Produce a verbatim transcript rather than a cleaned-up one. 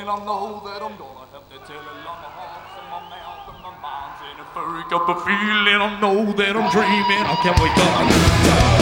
I know that I'm gonna have to tell it on my heart and my mouth and my mind's in a furry up a feeling. I know that I'm dreaming. I can't wake up.